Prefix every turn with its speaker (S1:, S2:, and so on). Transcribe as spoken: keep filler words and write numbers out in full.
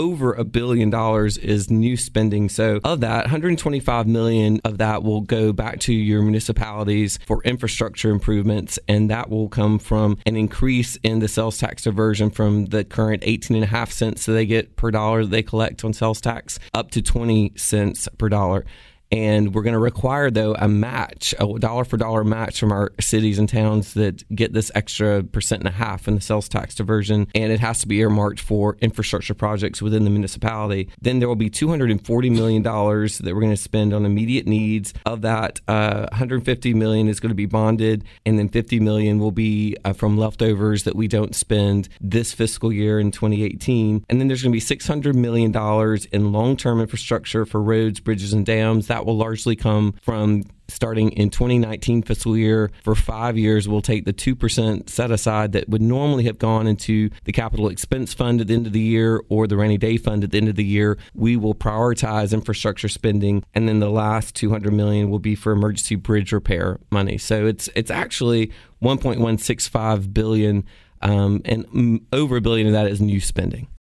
S1: over a billion dollars is new spending. So of that, one hundred twenty-five million dollars of that will go back to your municipalities for infrastructure improvements, and that will come from an increase in the sales tax diversion from the current eighteen and a half cents that they get per dollar that they collect on sales tax up to twenty cents per dollar. And we're going to require, though, a match, a dollar for dollar match from our cities and towns that get this extra percent and a half in the sales tax diversion. And it has to be earmarked for infrastructure projects within the municipality. Then there will be two hundred forty million dollars that we're going to spend on immediate needs. Of that, uh, one hundred fifty million dollars is going to be bonded, and then fifty million dollars will be uh, from leftovers that we don't spend this fiscal year in twenty eighteen. And then there's going to be six hundred million dollars in long-term infrastructure for roads, bridges, and dams. That will largely come from starting in twenty nineteen fiscal year. For five years, we'll take the two percent set aside that would normally have gone into the capital expense fund at the end of the year or the rainy day fund at the end of the year. We will prioritize infrastructure spending, and then the last two hundred million dollars will be for emergency bridge repair money. So it's it's actually one point one six five billion dollars, um, and over a billion of that is new spending.